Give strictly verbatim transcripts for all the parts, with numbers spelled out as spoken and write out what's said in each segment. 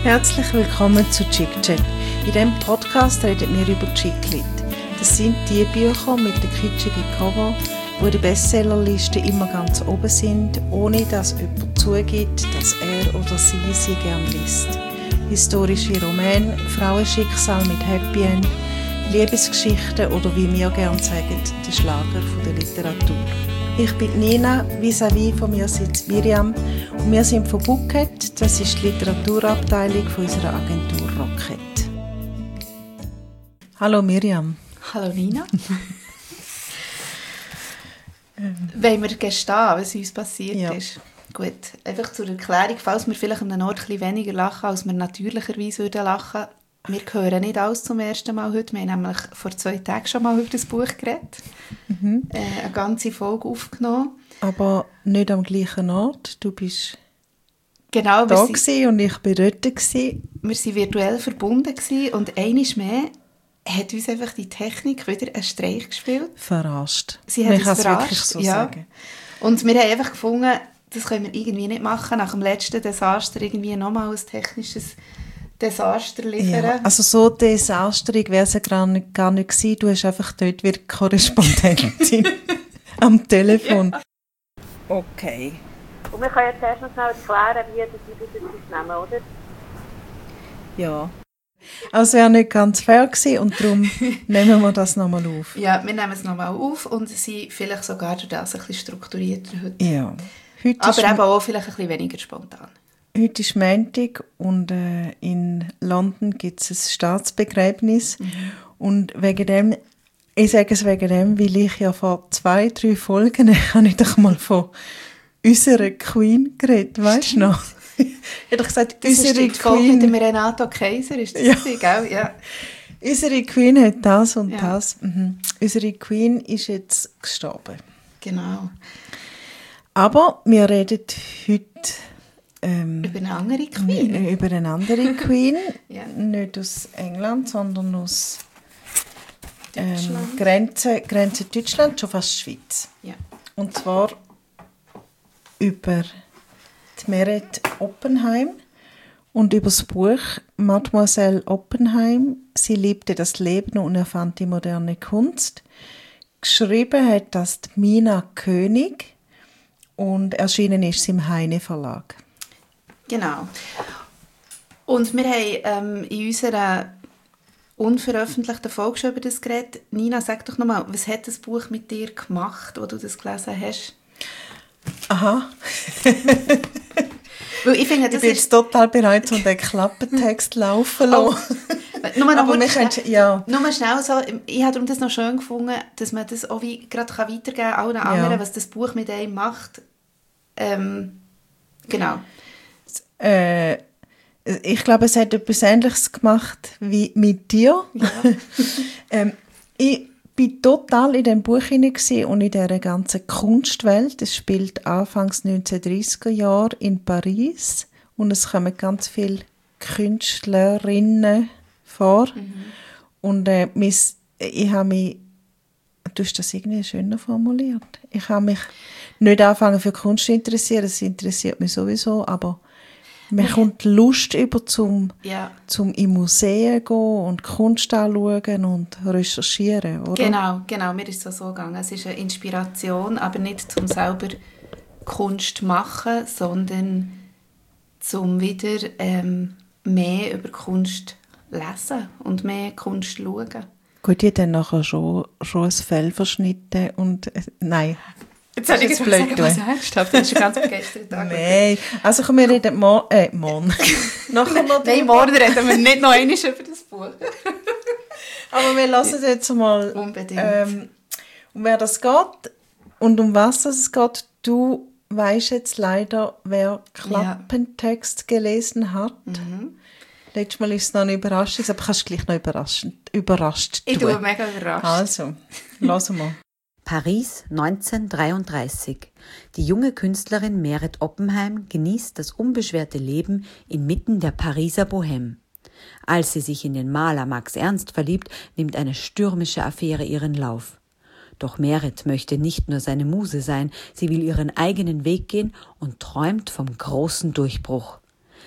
Herzlich willkommen zu Chick Chat. In diesem Podcast reden wir über Chick-Lit. Das sind die Bücher mit den kitschigen Cover, die in der Bestsellerliste immer ganz oben sind, ohne dass jemand zugibt, dass er oder sie sie gerne liest. Historische Romane, Frauenschicksal mit Happy End, Liebesgeschichten oder wie wir gerne sagen, der Schlager der Literatur. Ich bin Nina, vis-à-vis von mir sitzt Miriam und wir sind von Bookhead, das ist die Literaturabteilung von unserer Agentur Rocket. Hallo Miriam. Hallo Nina. Wollen wir gestehen, was uns passiert ja. ist? Gut, einfach zur Erklärung, falls wir vielleicht an einem Ort ein bisschen weniger lachen, als wir natürlicherweise würden lachen. Wir hören nicht alles zum ersten Mal heute. Wir haben nämlich vor zwei Tagen schon mal über das Buch geredet. Mhm. Äh, eine ganze Folge aufgenommen. Aber nicht am gleichen Ort. Du bist genau, da sind, und ich war dort. Gewesen. Wir waren virtuell verbunden gewesen und einmal mehr hat uns einfach die Technik wieder einen Streich gespielt. Verarscht. Sie hat ich uns verarscht. Wirklich so ja. sagen. Und wir haben einfach gefunden, das können wir irgendwie nicht machen, nach dem letzten Desaster irgendwie nochmal ein technisches Desaster liefern. Ja, also so desasterig wäre es ja gar nicht, gar nicht gewesen. Du hast einfach dort wieder Korrespondentin am Telefon. Ja. Okay. Und wir können jetzt erst noch schnell erklären, wie das wir das nehmen, oder? Ja. Also es wäre nicht ganz fair gewesen und darum nehmen wir das nochmal auf. Ja, wir nehmen es nochmal auf und sind vielleicht sogar durch das ein bisschen strukturierter heute. Ja. Heute aber eben auch vielleicht ein bisschen weniger spontan. Heute ist Montag und äh, in London gibt es ein Staatsbegräbnis. Mhm. Und wegen dem, ich sage es wegen dem, weil ich ja vor zwei, drei Folgen, ich habe nicht doch mal von unserer Queen geredet, weißt du noch? Ich habe doch gesagt, das unsere ist die Queen... mit dem Renato Kaiser, ist das ja. gewesen, gell? Ja. Unsere Queen hat das und ja. das. Mhm. Unsere Queen ist jetzt gestorben. Genau. Aber wir reden heute... Ähm, über eine andere Queen. Über eine andere Queen. ja. Nicht aus England, sondern aus ähm, Grenze, Grenze Deutschland, schon fast Schweiz. Ja. Und zwar über die Meret Oppenheim und über das Buch Mademoiselle Oppenheim. Sie liebte das Leben und erfand die moderne Kunst. Geschrieben hat das die Mina König und erschienen ist sie im Heine Verlag. Genau. Und wir haben ähm, in unserer unveröffentlichten Folge schon über das geredet. Nina, sag doch nochmal, was hat das Buch mit dir gemacht, wo du das gelesen hast? Aha. Weil ich finde, das ich bin ist jetzt total bereit, um den Klappentext laufen zu lassen. Oh. Nur, noch Aber schnell, können, ja. nur schnell so, ich habe das noch schön gefunden, dass man das auch wie gerade weitergeben kann, allen anderen, ja. was das Buch mit einem macht. Ähm, genau. Äh, ich glaube, es hat etwas Ähnliches gemacht wie mit dir. Ja. ähm, ich war total in diesem Buch hinein und in dieser ganzen Kunstwelt. Es spielt anfangs neunzehnhundertdreißiger Jahre in Paris und es kommen ganz viele Künstlerinnen vor. Mhm. Und äh, mis, ich habe mich, du hast das irgendwie schöner formuliert, ich habe mich nicht angefangen für Kunst zu interessieren, das interessiert mich sowieso, aber man kommt Lust über, zum, ja. zum in Museen gehen und Kunst anschauen und recherchieren, oder? Genau, genau, mir ist es so gegangen. Es ist eine Inspiration, aber nicht zum selber Kunst machen, sondern zum wieder ähm, mehr über Kunst lesen und mehr Kunst schauen. Gut, ich habe dann nachher schon, schon ein Fell verschnitten und... Äh, nein. Jetzt soll ich jetzt blöd sagen, was ernsthaft? Das ist ein ganz begeisterter Tag. Nein, also komm, wir reden morgen... Äh, morgen. Nachher noch Nein, morgen reden wir nicht noch einmal über das Buch. Aber wir lassen jetzt mal... Unbedingt. Ähm, um wer das geht und um was es geht. Du weisst jetzt leider, wer Klappentext ja. gelesen hat. Mhm. Letztes Mal ist es noch eine Überraschung, aber kannst du gleich noch überraschend, überrascht tun. Ich tue mega überrascht. Also, hören wir. Paris neunzehnhundertdreiunddreißig. Die junge Künstlerin Meret Oppenheim genießt das unbeschwerte Leben inmitten der Pariser Bohème. Als sie sich in den Maler Max Ernst verliebt, nimmt eine stürmische Affäre ihren Lauf. Doch Meret möchte nicht nur seine Muse sein, sie will ihren eigenen Weg gehen und träumt vom großen Durchbruch.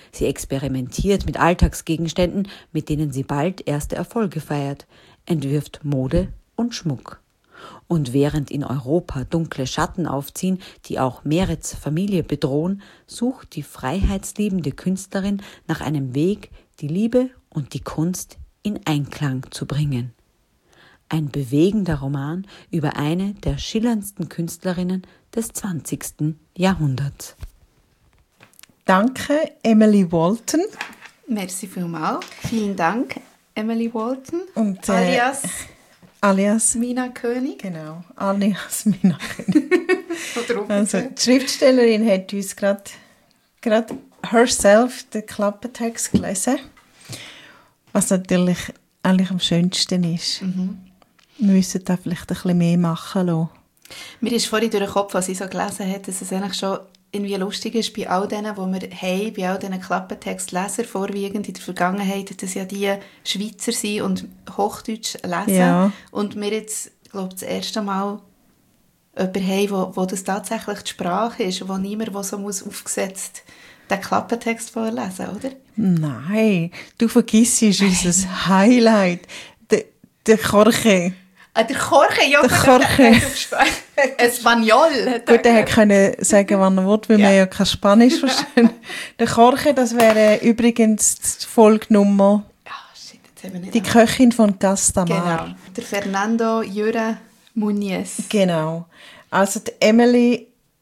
Sie experimentiert mit Alltagsgegenständen, mit denen sie bald erste Erfolge feiert, entwirft Mode und Schmuck. Und während in Europa dunkle Schatten aufziehen, die auch Merets Familie bedrohen, sucht die freiheitsliebende Künstlerin nach einem Weg, die Liebe und die Kunst in Einklang zu bringen. Ein bewegender Roman über eine der schillerndsten Künstlerinnen des zwanzigsten Jahrhunderts. Danke, Emily Walton. Merci vielmals. Vielen Dank, Emily Walton. Und, äh, alias, alias Mina König. Genau, alias Mina König. Also, die Schriftstellerin hat uns gerade herself den Klappentext gelesen, was natürlich eigentlich am schönsten ist. Mhm. Wir müssen da vielleicht ein bisschen mehr machen lassen. Mir ist vorhin durch den Kopf, was ich so gelesen habe, dass es eigentlich schon irgendwie lustig ist bei all denen, die wir haben, bei all diesen Klappentextleser vorwiegend in der Vergangenheit, dass ja die Schweizer sind und Hochdeutsch lesen. Ja. Und wir jetzt, glaube ich, das erste Mal jemanden haben, wo, wo das tatsächlich die Sprache ist, wo niemand wo so muss aufgesetzt den Klappentext vorlesen, oder? Nein, du vergisst unser Highlight, der, der Jorge. Ah, der Jorge, ja, der Jorge. Espanol. Gut, er konnte sagen, wann er will, weil ja. wir ja kein Spanisch verstehen. Der Jorge, das wäre übrigens die Folgenummer. Ja, shit, jetzt haben wir nicht. Die an. Köchin von Castamar. Genau. Der Fernando Jure Muniz. Genau. Also die Emily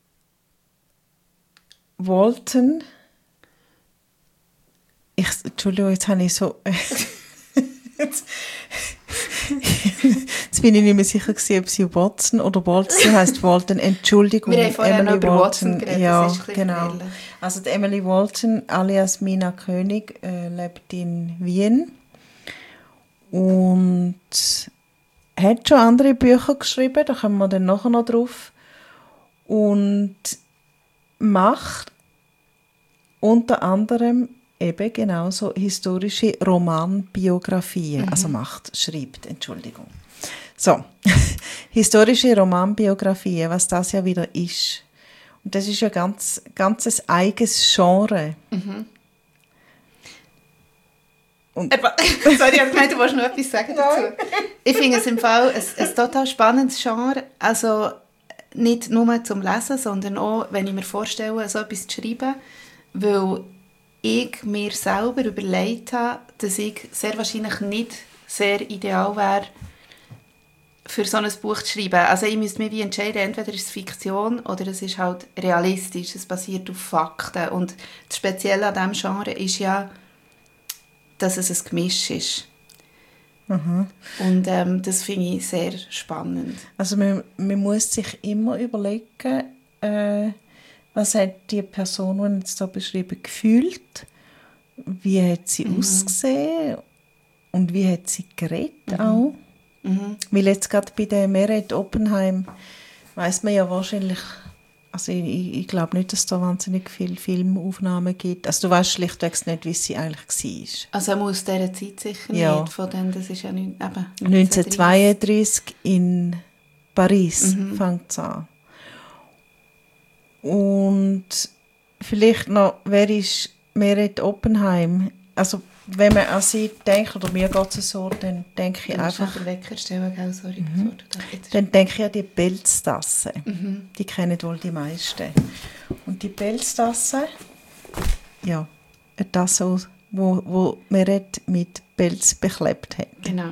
Walton. Ich, Entschuldigung, jetzt habe ich so... jetzt, jetzt bin ich nicht mehr sicher gewesen, ob sie Watson oder Walton heisst. Walton, Entschuldigung. Wir haben vorher Emily über Watson geredet, ja, das ist genau. Verwirrlich. Also die Emily Walton, alias Mina König, äh, lebt in Wien und hat schon andere Bücher geschrieben, da kommen wir dann nachher noch drauf, und macht unter anderem eben genauso historische Romanbiografien, mhm. also macht, schreibt, Entschuldigung. So, historische Romanbiografien, was das ja wieder ist. Und das ist ja ganz, ganz ein eigenes Genre. Mhm. Und sorry, ich habe gemeint, du wolltest noch etwas sagen dazu. Ich finde es im Fall ein, ein total spannendes Genre, also nicht nur zum Lesen, sondern auch, wenn ich mir vorstelle, so etwas zu schreiben, weil ich mir selber überlegt habe, dass ich sehr wahrscheinlich nicht sehr ideal wäre, für so ein Buch zu schreiben. Also ich müsste mich wie entscheiden, entweder ist es Fiktion oder es ist halt realistisch, es basiert auf Fakten. Und das Spezielle an diesem Genre ist ja, dass es ein Gemisch ist. Mhm. Und ähm, das finde ich sehr spannend. Also man, man muss sich immer überlegen, äh, was hat die Person, die jetzt hier beschrieben, gefühlt? Wie hat sie mhm. ausgesehen? Und wie hat sie geredet mhm. auch? Mhm. Weil jetzt gerade bei der Meret Oppenheim weiss man ja wahrscheinlich, also ich, ich glaube nicht, dass es da wahnsinnig viele Filmaufnahmen gibt. Also du weißt schlichtweg nicht, wie sie eigentlich war. Also aus dieser Zeit sicher ja. nicht. Von denen, das ist ja nicht, eben neunzehnhundertzweiunddreißig in Paris mhm. fängt es an. Und vielleicht noch, wer ist Meret Oppenheim? Also wenn man an sie denkt, oder mir geht es so, dann denke ich einfach... Den Wecker stellen, gell? Sorry, mhm. Dann denke ich an die Pelztasse. Mhm. Die kennen wohl die meisten. Und die Pelztasse, ja, eine Tasse, wo, wo Meret mit Pelz beklebt hat. Genau.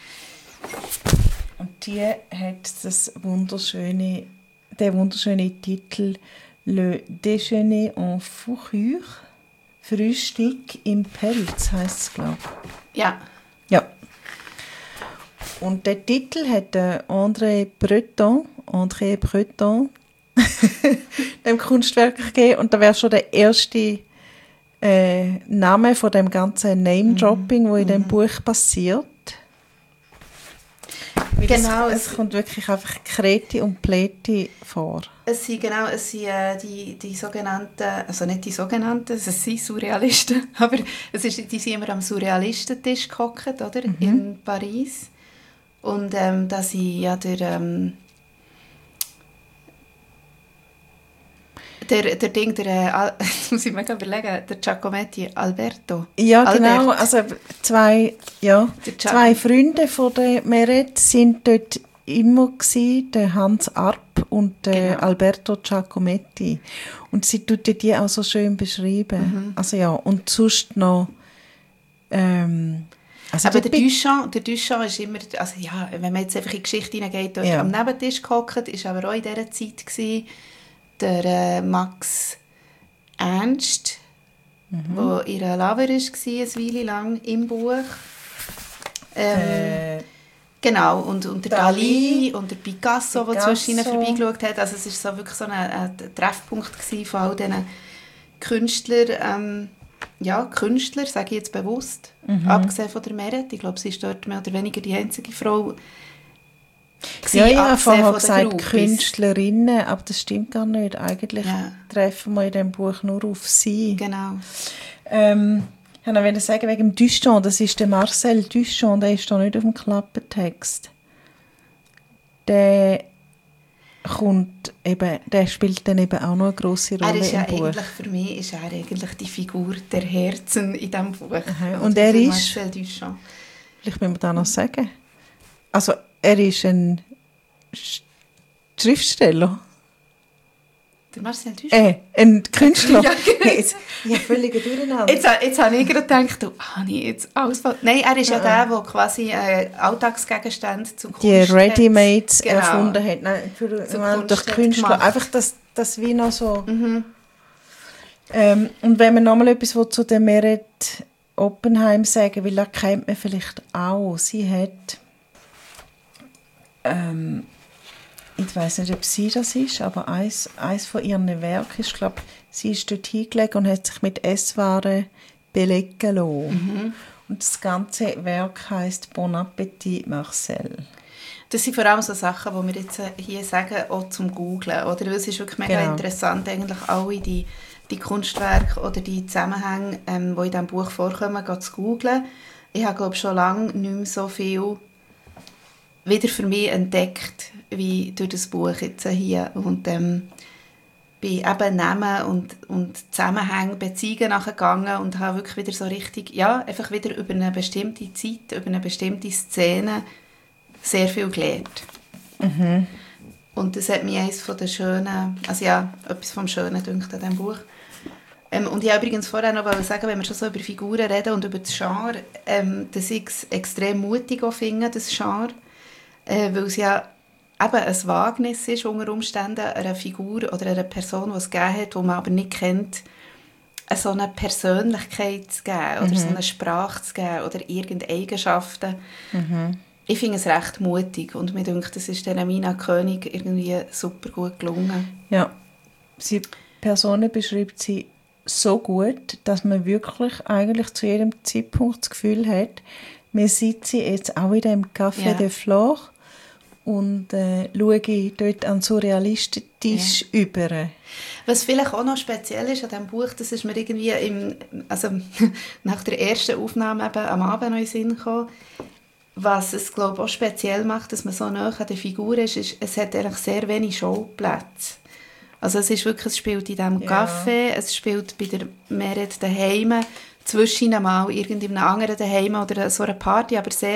Und die hat das wunderschöne, den wunderschönen Titel «Le déjeuner en fourrure». Frühstück im Pelz heisst es, glaube ich. Ja. Ja. Und der Titel hat André Breton, André Breton dem Kunstwerk gegeben. Und da wäre schon der erste äh, Name von dem ganzen Name-Dropping, mhm. wo in dem mhm. Buch passiert. Genau, es, es kommt wirklich einfach Kreti und Pleti vor. Es sind genau, es sind äh, die, die sogenannten, also nicht die sogenannten, es sind Surrealisten, aber es ist, die sind immer am Surrealistentisch gehockt, oder? Mhm. In Paris. Und ähm, da sind ja der, ähm, Der, der Ding, der, jetzt muss ich mir überlegen, der Giacometti, Alberto. Ja, Albert. genau. Also zwei, ja, zwei Freunde von der Meret sind dort immer gewesen, der Hans Arp und der genau. Alberto Giacometti. Und sie tut die auch so schön beschreiben. Mhm. Also ja, und sonst noch ähm, also aber der Duchamp, der Duchamp ist immer, also ja, wenn man jetzt einfach in die Geschichte hineingeht, dort ja. am Nebentisch gehockt, ist aber auch in dieser Zeit gewesen, der äh, Max Ernst, der mhm. ihr Lover war, eine Weile lang im Buch. Ähm, äh, genau, und, und der Dalí und der Picasso, der zwischen ihnen vorbeigeschaut hat. Also es war so wirklich so ein, ein Treffpunkt von all diesen Künstlern, ähm, ja, Künstler, sage ich jetzt bewusst, mhm. abgesehen von der Meret. Ich glaube, sie ist dort mehr oder weniger die einzige Frau. Ja, ich habe vorher gesagt Künstlerinnen, aber das stimmt gar nicht. Eigentlich ja. treffen wir in diesem Buch nur auf sie. Genau. Ähm, ich wollte sagen, wegen dem Duchamp, das ist der Marcel Duchamp, der ist da nicht auf dem Klappentext. Der kommt eben, der spielt dann eben auch noch eine grosse Rolle er ist ja im Buch. Eigentlich, für mich ist er eigentlich die Figur der Herzen in diesem Buch. Aha. Und er ist, Marcel Duchamp. Vielleicht müssen wir das noch sagen. Also er ist ein Schriftsteller. Der Marcel Duchamp? Äh, ein Künstler. Ja, genau. Jetzt, ja, völlig durcheinander. Jetzt, jetzt habe ich gerade gedacht, du, habe ich jetzt alles... Nein, er ist ja, ja der, der quasi äh, Alltagsgegenstände zum Kunst die Ready-Mates genau. erfunden hat. Nein, für, Kunst durch Künstler. Gemacht. Einfach das, das wie noch so... Mhm. Ähm, und wenn man nochmal etwas zu der Meret Oppenheim sagen will, das kennt man vielleicht auch. Sie hat... Ähm, ich weiß nicht, ob sie das ist, aber eins, eins von ihren Werken ist, glaube sie ist dort hingelegt und hat sich mit Esswaren belegen lassen. Mhm. Und das ganze Werk heisst Bon Appetit, Marcel. Das sind vor allem so Sachen, die wir jetzt hier sagen, auch zum Googlen. Oder es ist wirklich mega genau. interessant, eigentlich alle die, die Kunstwerke oder die Zusammenhänge, ähm, die in diesem Buch vorkommen, zu googlen. Ich habe, glaube schon lange nicht mehr so viel wieder für mich entdeckt, wie durch das Buch jetzt hier. Und ähm, bin eben Namen und, und Zusammenhänge, Beziehungen nachgegangen und habe wirklich wieder so richtig, ja, einfach wieder über eine bestimmte Zeit, über eine bestimmte Szene sehr viel gelernt. Mhm. Und das hat mich eines von den schönen, also ja, etwas vom Schönen gedacht an diesem Buch. Ähm, und ich wollte übrigens vorher noch sagen, wenn wir schon so über Figuren reden und über das Genre, ähm, dass ich es extrem mutig auch finde, das Genre. Äh, weil es ja eben ein Wagnis ist, unter Umständen einer Figur oder einer Person, die es gegeben hat, die man aber nicht kennt, so eine Persönlichkeit zu geben oder mhm. so eine Sprache zu geben oder irgendeine Eigenschaften. Mhm. Ich finde es recht mutig und mir denkt, das ist der Mina König irgendwie super gut gelungen. Ja, sie Personen beschreibt sie so gut, dass man wirklich eigentlich zu jedem Zeitpunkt das Gefühl hat, wir sitzen jetzt auch wieder im Café ja. de Flore und äh, schauen dort an Surrealistisch ja. über. Was vielleicht auch noch speziell ist an diesem Buch, das ist mir irgendwie im, also nach der ersten Aufnahme eben am Abend noch in den Sinn gekommen, was es, glaube ich, auch speziell macht, dass man so nah an der Figur ist, ist, es hat eigentlich sehr wenig Schauplätze. Also es ist wirklich, es spielt in diesem ja. Café, es spielt bei der Meret daheim, zwischen mal irgendeinem anderen daheim oder so einer Party, aber sehr,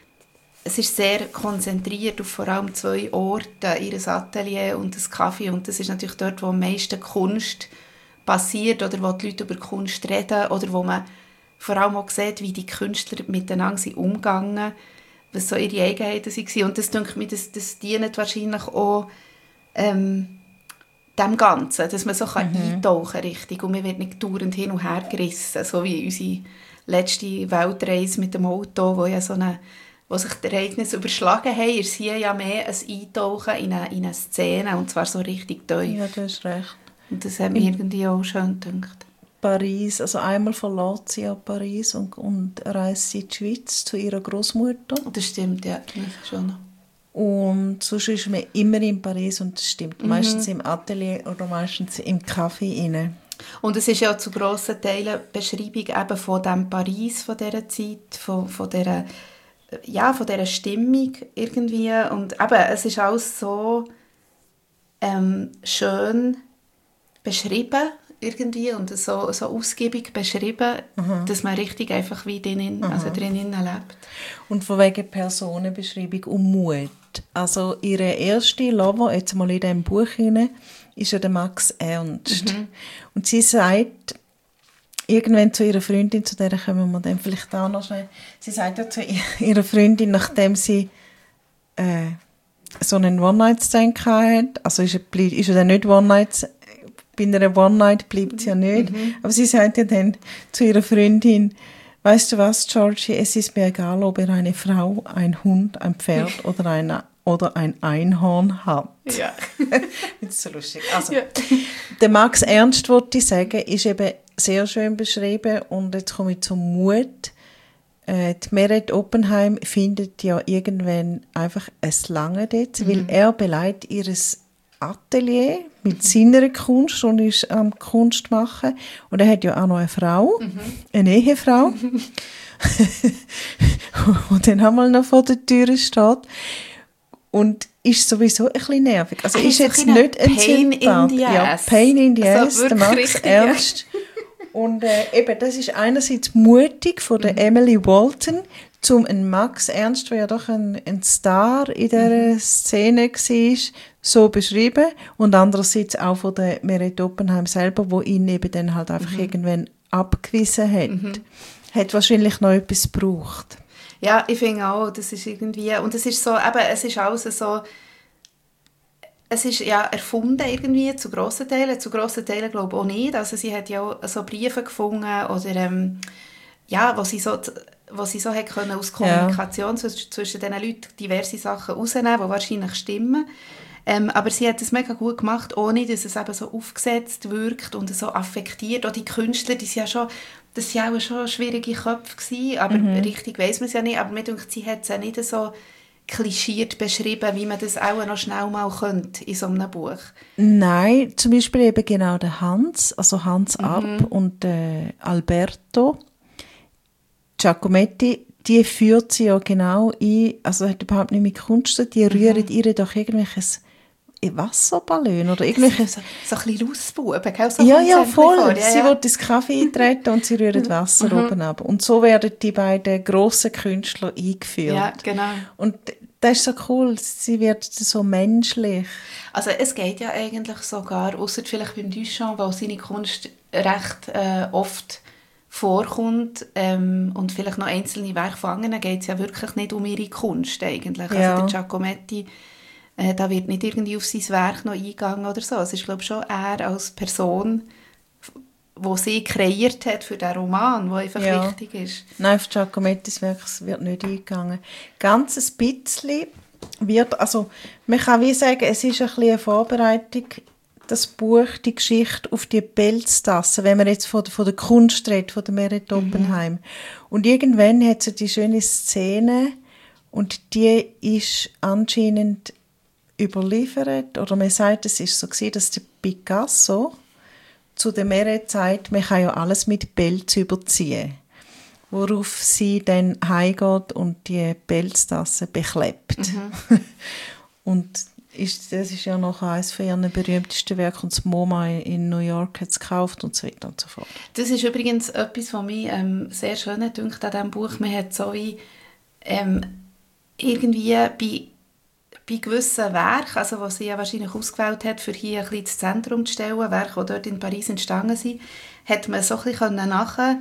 es ist sehr konzentriert auf vor allem zwei Orte, ihr Atelier und das Café, und das ist natürlich dort, wo am meisten Kunst passiert oder wo die Leute über Kunst reden oder wo man vor allem auch sieht, wie die Künstler miteinander sind umgegangen, was so ihre Eigenheiten waren. Und das, denke ich, das, das dient wahrscheinlich auch ähm, dem Ganzen, dass man so mhm. eintauchen kann richtig und man wird nicht dauernd hin und her gerissen, so wie unsere letzte Weltreise mit dem Auto, wo ja so eine, wo sich die Ereignisse überschlagen haben, ist hier ja mehr ein Eintauchen in eine, in eine Szene, und zwar so richtig tief. Ja, du hast recht. Und das hat mir irgendwie auch schön gedacht. Paris, also einmal verlässt sie ja Paris und, und reist sie in die Schweiz zu ihrer Großmutter. Das stimmt, ja, schon. Und sonst ist man immer in Paris und das stimmt. Mhm. Meistens im Atelier oder meistens im Café rein. Und es ist ja zu grossen Teilen Beschreibung eben von dem Paris, von dieser Zeit, von, von, dieser, ja, von dieser Stimmung irgendwie. Und eben, es ist alles so ähm, schön beschrieben irgendwie und so, so ausgiebig beschrieben, mhm. dass man richtig einfach wie drinnen, also drinnen lebt. Und von wegen Personenbeschreibung und Mut. Also ihre erste Lover, jetzt mal in diesem Buch hinein, ist ja der Max Ernst. Mhm. Und sie sagt irgendwann zu ihrer Freundin, zu der kommen wir dann vielleicht auch noch schnell, sie sagt ja zu ihrer Freundin, nachdem sie äh, so einen One-Night-Stand hatte, also ist er, ist er dann nicht One-Night, bei einer One-Night bleibt sie ja nicht, mhm. aber sie sagt ja dann zu ihrer Freundin, weißt du was, Georgie, es ist mir egal, ob er eine Frau, ein Hund, ein Pferd oder ein, oder ein Einhorn hat. Ja. Das ist so lustig. Also, ja. Der Max Ernst, wollte ich sagen, ist eben sehr schön beschrieben und jetzt komme ich zum Mut. Äh, die Meret Oppenheim findet ja irgendwann einfach ein Lange dort, mhm. weil er beleidigt ihres Atelier mit seiner Kunst und ist am Kunst machen. Und er hat ja auch noch eine Frau, mhm. eine Ehefrau, mhm. die dann einmal noch vor der Tür steht. Und ist sowieso ein bisschen nervig. Also er ist jetzt nicht ein Pain in the ass. Ja, Pain in the ass, also der Max richtig, Ernst. Ja. Und äh, eben, das ist einerseits mutig von der mhm. Emily Walton, zum einen Max Ernst, der ja doch ein, ein Star in dieser mhm. Szene war, so beschrieben. Und andererseits auch von der Meret Oppenheim selber, wo ihn eben dann halt einfach mhm. irgendwann abgewiesen hat. Mhm. Hat wahrscheinlich noch etwas gebraucht. Ja, ich finde auch, das ist irgendwie, und es ist so, eben, es ist alles so, es ist ja erfunden irgendwie, zu grossen Teilen, zu grossen Teilen glaube ich auch nicht, also sie hat ja auch so Briefe gefunden, oder ähm, ja, wo sie so, wo sie so hat können aus Kommunikation ja. zwischen diesen Leuten diverse Sachen rausnehmen, die wahrscheinlich stimmen. Ähm, aber sie hat es mega gut gemacht, ohne dass es eben so aufgesetzt wirkt und so affektiert. Auch die Künstler, die sind ja schon, das waren auch schon schwierige Köpfe gewesen, aber mhm. richtig weiss man es ja nicht. Aber mir denkt, sie hat es ja nicht so klischiert beschrieben, wie man das auch noch schnell mal könnte in so einem Buch. Nein, zum Beispiel eben genau der Hans, also Hans mhm. Arp und äh, Alberto Giacometti, die führt sie ja genau ein, also hat überhaupt nicht mit Kunst, die rühren mhm. ihr doch irgendwelches Wasserballon oder irgendwelches... So, so ein bisschen Lausbuben, gell? So ja, ja, voll. Vor, ja, sie ja. will ins Kaffee eintreten und sie rühren Wasser mhm. oben ab. Und so werden die beiden grossen Künstler eingeführt. Ja, genau. Und das ist so cool, sie wird so menschlich. Also es geht ja eigentlich sogar, ausser vielleicht beim Duchamp, weil seine Kunst recht äh, oft vorkommt ähm, und vielleicht noch einzelne Werke von anderen, geht es ja wirklich nicht um ihre Kunst eigentlich. Ja. Also der Giacometti, äh, da wird nicht irgendwie auf sein Werk noch eingegangen oder so. Es ist, glaube ich, schon er als Person, die sie kreiert hat für den Roman, der einfach ja. wichtig ist. Nein, auf Giacomettis Werk wird nicht eingegangen. Ganz ein bisschen wird, also man kann wie sagen, es ist ein bisschen eine Vorbereitung, das Buch, die Geschichte auf die Pelztasse, wenn man jetzt von, von der Kunst redet, von der Meret Oppenheim. Mhm. Und irgendwann hat sie die schöne Szene und die ist anscheinend überliefert, oder man sagt, es ist so gewesen, dass der Picasso zu der Meret sagt, man kann ja alles mit Pelz überziehen. Worauf sie dann heimgeht und die Pelztasse beklebt. Mhm. Und ist, das ist ja noch eines von ihren berühmtesten Werken und das MoMA in New York hat es gekauft und so weiter und so fort. Das ist übrigens etwas, was mich ähm, sehr schön dünkt an diesem Buch. Man hat so wie ähm, irgendwie bei, bei gewissen Werken, also was sie ja wahrscheinlich ausgewählt hat, für hier ein bisschen das Zentrum zu stellen, Werke, die dort in Paris entstanden sind, hat man so ein bisschen nachher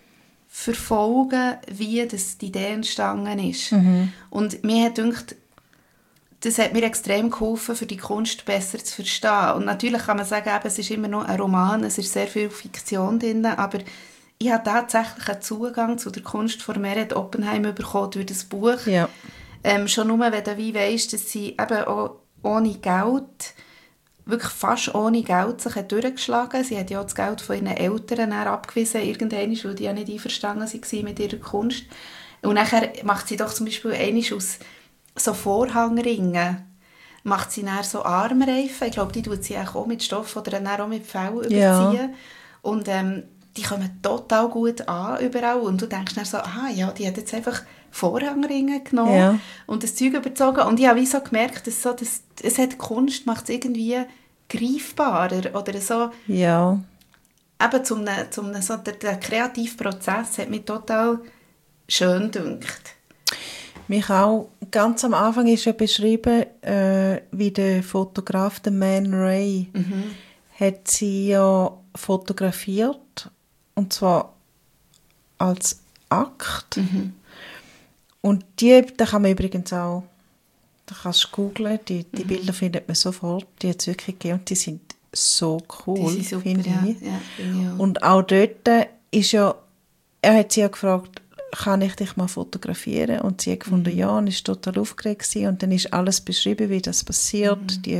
verfolgen, wie das die Idee entstanden ist. Mhm. Und mir hat gedacht, das hat mir extrem geholfen, für die Kunst besser zu verstehen. Und natürlich kann man sagen, eben, es ist immer noch ein Roman, es ist sehr viel Fiktion drin, aber ich habe tatsächlich einen Zugang zu der Kunst von Meret Oppenheim bekommen durch das Buch. Ja. Ähm, schon nur, wenn du wie weisst, dass sie eben auch ohne Geld, wirklich fast ohne Geld, sich hat durchgeschlagen. Sie hat ja auch das Geld von ihren Eltern abgewiesen, irgendwann, weil die ja nicht einverstanden waren mit ihrer Kunst. Und nachher macht sie doch zum Beispiel einmal aus so Vorhangringen, macht sie dann so Armreifen. Ich glaube, die tut sie auch mit Stoff oder dann auch mit Fell überziehen. Ja. Und ähm, die kommen total gut an überall. Und du denkst dann so, aha, ja, die hat jetzt einfach Vorhangringe genommen ja. und das Zeug überzogen. Und ich habe wie so gemerkt, dass so, das, es hat Kunst macht es irgendwie greifbarer oder so. Ja. Eben zum, zum so, der, der kreative Prozess hat mich total schön gedünkt. Mich auch. Ganz am Anfang ist ja beschrieben, äh, wie der Fotograf, der Man Ray, mhm. hat sie ja fotografiert, und zwar als Akt. Mhm. Und die, da kann man übrigens auch, da kannst du googlen, die, die mhm. Bilder findet man sofort, die hat es wirklich gegeben und die sind so cool, die sind super, finde ja. ich. Ja, finde ich auch. Und auch dort ist ja, er hat sie ja gefragt, kann ich dich mal fotografieren? Und sie hat gefunden, mhm. ja, und ist total aufgeregt gewesen. Und dann ist alles beschrieben, wie das passiert, mhm. die,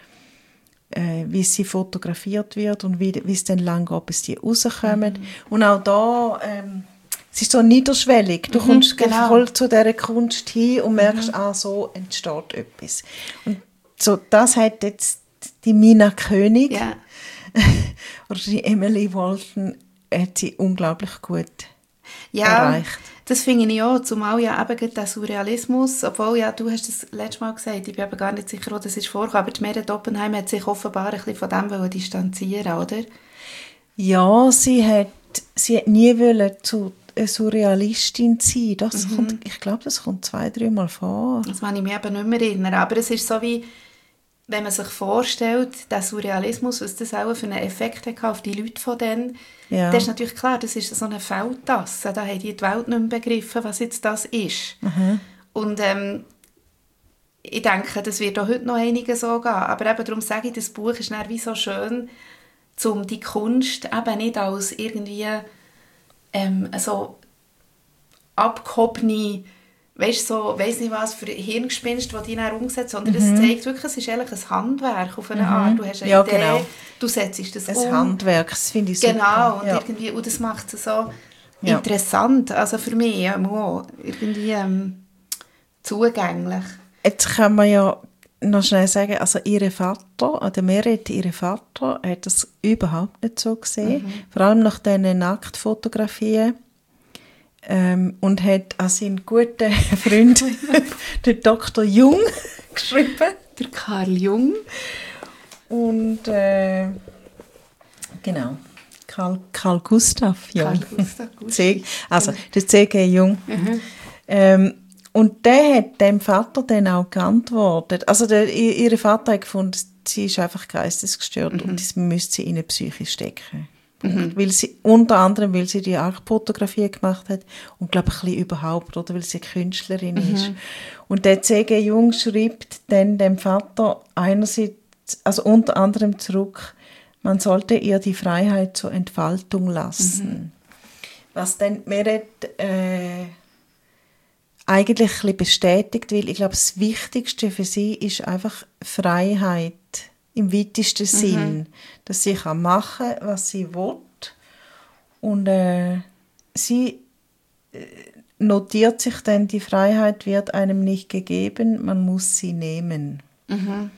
äh, wie sie fotografiert wird und wie, wie es dann lang geht, bis die rauskommen. Mhm. Und auch da, ähm, es ist so niederschwellig. Du mhm, kommst genau. voll zu dieser Kunst hin und merkst, mhm. ah, so entsteht etwas. Und so, das hat jetzt die Mina König ja. oder die Emily Walton hat sie unglaublich gut ja, erreicht. Das finde ich auch, zumal ja eben der Surrealismus, obwohl ja, du hast das letztes Mal gesagt, ich bin aber gar nicht sicher, wo das ist vorgekommen, aber die Meret Oppenheim hat sich offenbar ein bisschen von dem distanzieren, oder? Ja, sie hat, sie hat nie wollen zu eine Surrealistin sein. Das mhm. kommt, ich glaube, das kommt zwei, dreimal vor. Das kann ich mich eben nicht mehr erinnern, aber es ist so wie, wenn man sich vorstellt, der Surrealismus, was das auch für einen Effekt hatte auf die Leute von denen, ja. das ist natürlich klar, das ist so eine Feldtasse, da haben die die Welt nicht mehr begriffen, was jetzt das ist. Mhm. Und ähm, ich denke, das wird auch heute noch einigen so gehen, aber eben darum sage ich, das Buch ist dann wie so schön, um die Kunst eben nicht als irgendwie ähm, so abgehobene, weißt so, weiss nicht was für Hirngespinst, das die dann umsetzt, sondern es mhm. zeigt wirklich, es ist eigentlich ein Handwerk auf eine mhm. Art. Du hast eine ja, Idee, genau. du setzt das ein um. Ein Handwerk, das finde ich super. Genau, und, ja. irgendwie, und das macht es so ja. interessant, also für mich ja, auch irgendwie ähm, zugänglich. Jetzt kann man ja noch schnell sagen, also ihre Vater, oder Meret, ihre Vater, hat das überhaupt nicht so gesehen, mhm. vor allem nach diesen Nacktfotografien. Ähm, und hat an seinen guten Freund, den Doktor Jung, geschrieben. Der Karl Jung. Und äh, genau, Karl, Karl Gustav Jung. Karl Gustav, C, also der C G Jung. Mhm. Ähm, und der hat dem Vater dann auch geantwortet. Also der, ihr Vater hat gefunden, sie ist einfach geistesgestört mhm. und man müsste sie in eine Psyche stecken. Mhm. Weil sie, unter anderem, weil sie die Aktfotografie gemacht hat und glaube ich ein bisschen überhaupt, oder weil sie Künstlerin mhm. ist. Und der C G Jung schreibt dann dem Vater einerseits, also unter anderem zurück, man sollte ihr die Freiheit zur Entfaltung lassen. Mhm. Was dann Meret äh, eigentlich ein bisschen bestätigt, weil ich glaube, das Wichtigste für sie ist einfach Freiheit. Im weitesten mhm. Sinn, dass sie kann machen kann, was sie will. Und äh, sie äh, notiert sich dann, die Freiheit wird einem nicht gegeben, man muss sie nehmen. Mhm.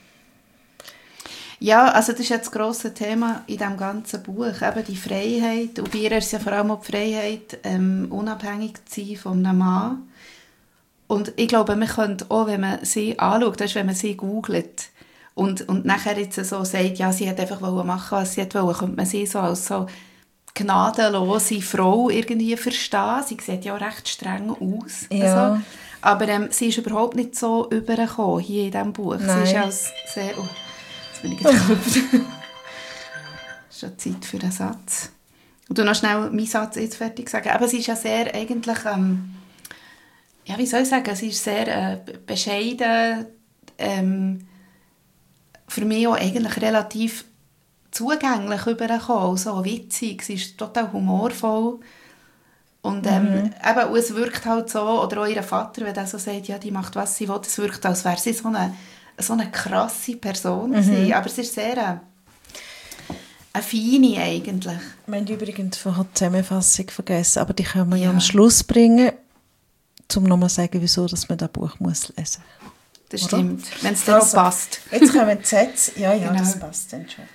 Ja, also das ist jetzt das grosse Thema in diesem ganzen Buch, eben die Freiheit. Und bei ihr ist es ja vor allem auch die Freiheit, ähm, unabhängig zu sein von einem Mann. Und ich glaube, man könnte auch, wenn man sie anschaut, das ist, wenn man sie googelt, Und, und nachher jetzt so sagt, ja, sie hat einfach machen, was sie wollte, könnte man sie so als so gnadenlose Frau irgendwie verstehen. Sie sieht ja auch recht streng aus. Ja. Also. Aber ähm, sie ist überhaupt nicht so übergekommen hier in diesem Buch. Nein. Sie ist als sehr... Oh, jetzt bin ich geklopft. Es ist schon Zeit für einen Satz. Und du noch schnell meinen Satz jetzt fertig sagen. Aber sie ist ja sehr eigentlich... Ähm, ja, wie soll ich sagen? Sie ist sehr äh, bescheiden... Ähm, für mich auch eigentlich relativ zugänglich übergekommen, so witzig, sie ist total humorvoll und, ähm, mhm. eben, und es wirkt halt so, oder auch ihr Vater, wenn er so sagt, ja, die macht, was sie will, es wirkt, als wäre sie so eine, so eine krasse Person gewesen. Mhm. Aber es ist sehr eine, eine feine eigentlich. Wir haben übrigens vorher die Zusammenfassung vergessen, aber die können wir ja, ja am Schluss bringen, um nochmal zu sagen, wieso dass man das Buch muss lesen muss. Das oder? Stimmt, wenn es dann also, passt. Jetzt kommen die Sätze. Ja, ja, genau. Das passt dann schon.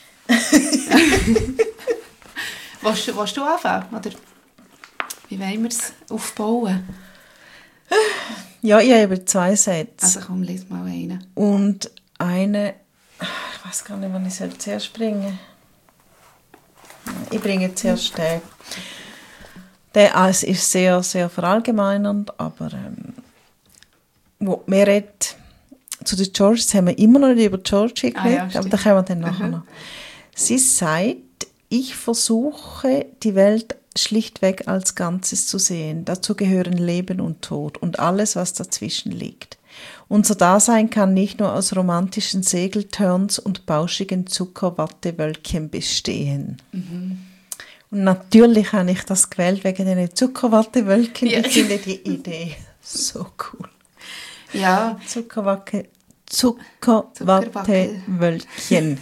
willst, willst du anfangen? Oder wie wollen wir es aufbauen? Ja, ich habe zwei Sätze. Also komm, lies mal einen. Und einen Ich weiß gar nicht, wann ich zuerst bringen soll. Ich bringe zuerst den. Der also ist sehr, sehr verallgemeinernd, aber ähm, wo Meret zu den Georges haben wir immer noch nicht über Georgie geredet, ah, ja, aber da kommen wir dann nachher noch. Sie sagt, ich versuche, die Welt schlichtweg als Ganzes zu sehen. Dazu gehören Leben und Tod und alles, was dazwischen liegt. Unser Dasein kann nicht nur aus romantischen Segelturns und bauschigen Zuckerwattewölkchen bestehen. Mhm. Und natürlich habe ich das gewählt wegen den Zuckerwattewölkchen. Ja. Ich finde die Idee so cool. Ja. Zuckerwacke, Zuckerwattewölkchen.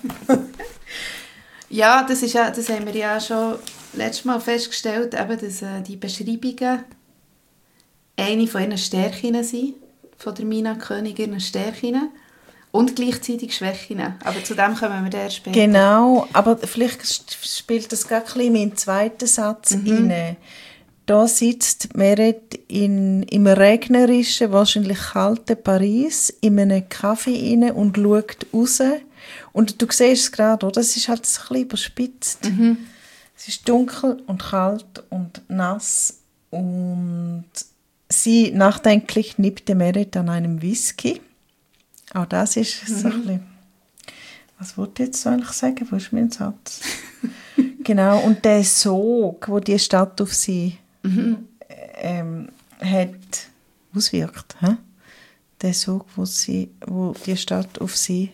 Ja, das, ist ja, das haben wir ja schon letztes Mal festgestellt, eben, dass äh, die Beschreibungen eine von ihren Stärken sind, von der Mina König ihren Stärken und gleichzeitig Schwächen. Aber zu dem kommen wir dann später. Genau, aber vielleicht spielt das gar ein bisschen in den zweiten Satz mhm. rein. Da sitzt Meret in, im regnerischen, wahrscheinlich kalten Paris in einem Café rein und schaut raus. Und du siehst es gerade, oder? Es ist halt ein bisschen überspitzt. Mhm. Es ist dunkel und kalt und nass. Und sie nachdenklich nippte Meret an einem Whisky. Auch das ist mhm. so ein bisschen... Was wollte ich jetzt eigentlich sagen? Wo ist mein Satz? Genau, und der Sog, wo die Stadt auf sie mhm. ähm, hat auswirkt. He? Der Sog, wo, sie, wo die Stadt auf sie...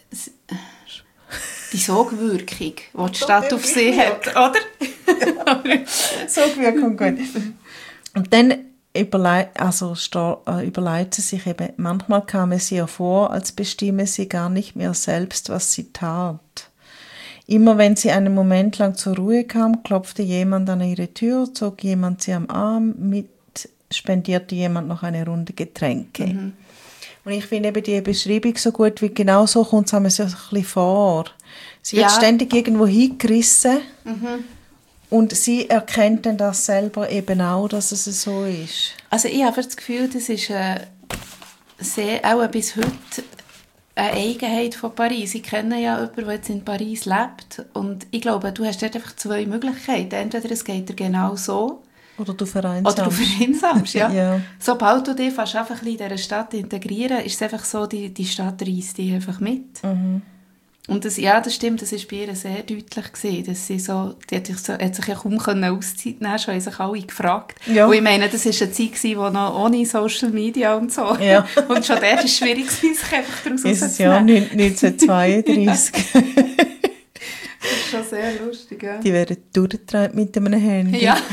Die Sogwirkung, die die Stadt auf sie hat, oder? Sogwirkung, gut. Und dann überle- also, äh, überlegt sie sich eben, manchmal kam es ihr vor, als bestimme sie gar nicht mehr selbst, was sie tat. Immer wenn sie einen Moment lang zur Ruhe kam, klopfte jemand an ihre Tür, zog jemand sie am Arm mit, spendierte jemand noch eine Runde Getränke. Mhm. Und ich finde eben die Beschreibung so gut, wie genau so kommt es einem so ein bisschen vor. Sie wird ja. ständig irgendwo hingerissen mhm. und sie erkennt dann das selber eben auch, dass es so ist. Also ich habe das Gefühl, das ist äh, sehr, auch bis heute eine Eigenheit von Paris. Ich kenne ja jemanden, der jetzt in Paris lebt und ich glaube, du hast dort einfach zwei Möglichkeiten. Entweder es geht dir genau so, Oder du vereinsamst. Oder du vereinsamst, ja. ja. Sobald du dich fast einfach in dieser Stadt integrieren, ist es einfach so, die, die Stadt reisst dich einfach mit. Mhm. Und das, ja, das stimmt, das war bei ihr sehr deutlich gewesen, dass sie so, die hat sich, so, hat sich ja kaum Auszeit nehmen, schon haben sich alle gefragt. Ja. Und ich meine, das war eine Zeit, die noch ohne Social Media und so. Ja. Und schon dort war es schwierig, sich einfach daraus rauszunehmen. Ist ja neunzehnhundertzweiunddreißig. Das ist schon sehr lustig, ja. Die werden durchgedreht mit einem Handy. Ja.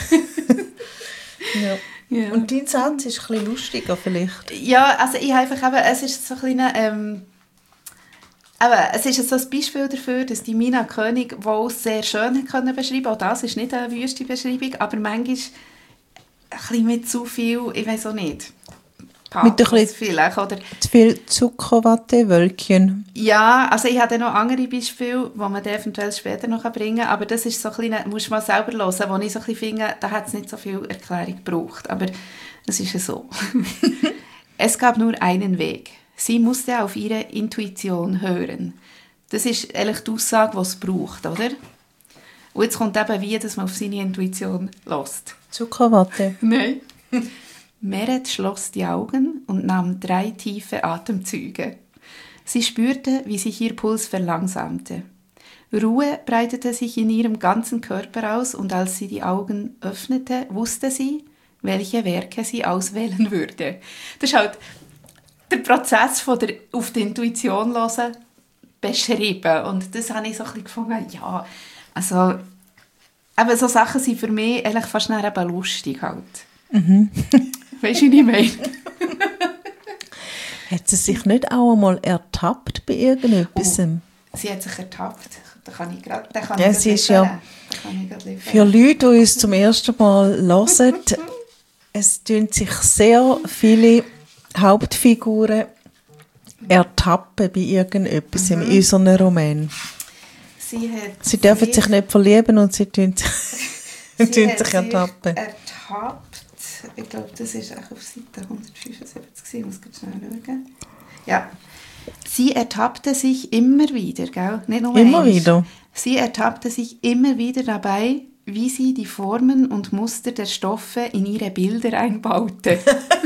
Ja. Ja. Und dein Satz ist ein bisschen lustiger vielleicht. Ja, also ich habe einfach eben, es ist so ein kleiner, ähm, eben, es ist so ein Beispiel dafür, dass die Mina König wohl sehr schön können beschreiben. Auch das ist nicht eine wüste Beschreibung, aber manchmal ein bisschen mit zu viel, ich weiß auch nicht. Mit ein bisschen oder zu viel Zuckerwattewölkchen. Ja, also ich habe noch andere Beispiele, die man eventuell später noch bringen kann, aber das ist so ein bisschen, musst du mal selber hören, wo ich so ein bisschen finde, da hat es nicht so viel Erklärung gebraucht, aber das ist ja so. Es gab nur einen Weg. Sie musste auf ihre Intuition hören. Das ist eigentlich die Aussage, die es braucht, oder? Und jetzt kommt eben wie, dass man auf seine Intuition hört. Zuckerwatte. Nein. Meret schloss die Augen und nahm drei tiefe Atemzüge. Sie spürte, wie sich ihr Puls verlangsamte. Ruhe breitete sich in ihrem ganzen Körper aus und als sie die Augen öffnete, wusste sie, welche Werke sie auswählen würde. Das ist halt der Prozess von der auf die Intuition hören beschrieben. Und das habe ich so ein bisschen gefunden, ja, also eben so Sachen sind für mich eigentlich fast eben lustig halt. Mhm. Weißt du, wie ich meine? Hat sie sich nicht auch einmal ertappt bei irgendetwas? Oh, sie hat sich ertappt. Da kann ich gerade ja, sie ist ja für Leute, die uns zum ersten Mal hören, es tun sich sehr viele Hauptfiguren ertappen bei irgendetwas mhm. in unseren Roman. Sie, hat sie dürfen sehr, sich nicht verlieben und sie tun, sie tun sich ertappen. Ertappt. Ich glaube, das war auf Seite hundertfünfundsiebzig. Ich muss schnell schauen. Ja. Sie ertappte sich immer wieder, gell? Nicht nur Immer einmal. wieder? Sie ertappte sich immer wieder dabei, wie sie die Formen und Muster der Stoffe in ihre Bilder einbaute.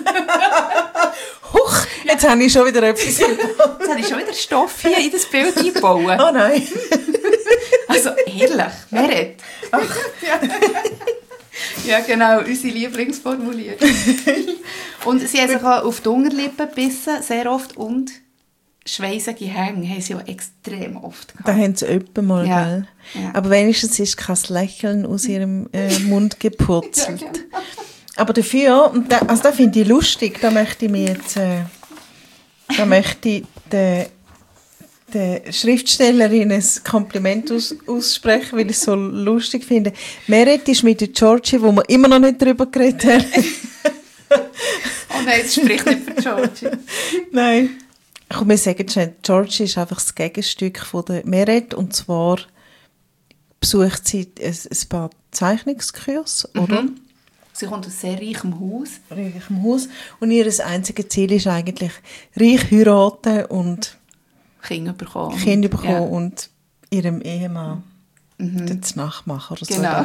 Huch, jetzt habe ich schon wieder etwas. Jetzt habe ich schon wieder Stoff hier in das Bild eingebaut. Oh nein. Also, herrlich. Meret. Ach. Ja. Ja, genau, unsere Lieblingsformulierung. Und sie haben sich auch auf die Unterlippen gebissen, sehr oft, und schweissige Hänge haben sie auch extrem oft gehabt. Da haben sie öppe mal, Ja. gell? Ja. Aber wenigstens ist kein Lächeln aus ihrem äh, Mund gepurzelt. Ja, genau. Aber dafür, und da, also das finde ich lustig, da möchte ich mir jetzt, äh, da möchte ich der, der Schriftstellerin ein Kompliment aus, aussprechen, weil ich es so lustig finde. Meret ist mit der Georgie, wo wir immer noch nicht darüber geredet haben. Oh nein, das spricht nicht für Georgie. Nein. Komm, wir sagen schon, Georgie ist einfach das Gegenstück von der Meret, und zwar besucht sie ein, ein paar Zeichnungskurse, oder? Mhm. Sie kommt aus sehr reichem Haus. Reichem Haus. Und ihr einziges Ziel ist eigentlich reich heiraten und Kinder bekommen. Kinder bekommen Ja. und ihrem Ehemann Mhm. das Nachmachen oder so. Genau.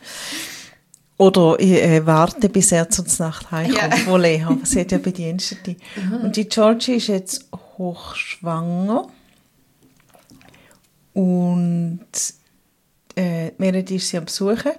Oder äh, warten, bis er zur Nacht heimkommt, Ja. wo Leha. Sie hat ja Bedienstete. Und die Georgie ist jetzt hochschwanger. Und äh, Meredith ist sie am Besuchen.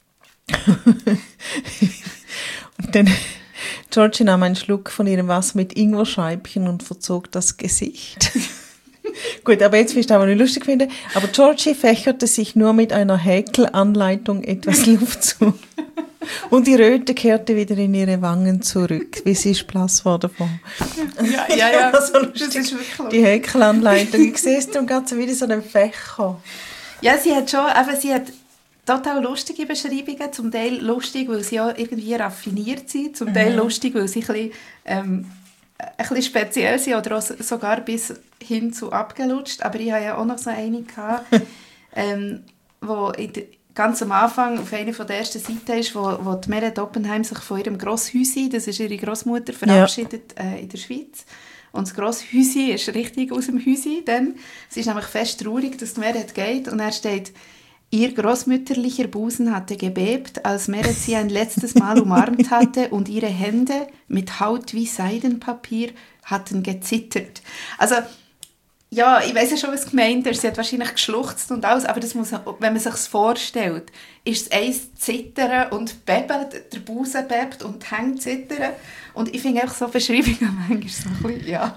Und dann Georgie nahm einen Schluck von ihrem Wasser mit Ingwerscheibchen und verzog das Gesicht. Gut, aber jetzt wirst du aber nicht lustig finden. Aber Georgie fächerte sich nur mit einer Häkelanleitung etwas Luft zu. Und die Röte kehrte wieder in ihre Wangen zurück, wie sie ist blass war davon. Ja, ja, ja. So Das ist wirklich die Häkelanleitung. Ich sehe es darum gerade so wie so einen Fächer. Ja, sie hat schon, eben, sie hat total lustige Beschreibungen, zum Teil lustig, weil sie auch irgendwie raffiniert sind, zum Teil lustig, weil sie ein bisschen, ähm, ein bisschen speziell sind oder auch sogar bis hin zu abgelutscht. Aber ich hatte ja auch noch so eine gehabt, ähm, wo in der, ganz am Anfang auf einer der ersten Seiten ist, wo, wo die Meret Oppenheim sich von ihrem Grosshäusi, das ist ihre Grossmutter, verabschiedet ja. äh, in der Schweiz. Und das Grosshäusi ist richtig aus dem Häusi. Dann. Sie ist nämlich fest traurig, dass die Meret geht. Und er steht: Ihr großmütterlicher Busen hatte gebebt, als Meret sie ein letztes Mal umarmt hatte, und ihre Hände mit Haut wie Seidenpapier hatten gezittert. Also, ja, ich weiss ja schon, was gemeint ist. Sie hat wahrscheinlich geschluchzt und alles, aber das muss, wenn man sich das vorstellt, ist es eins zittern und beben, der Busen bebt und die Hände zittern. Und ich finde einfach so Beschreibungen manchmal so ein bisschen, ja.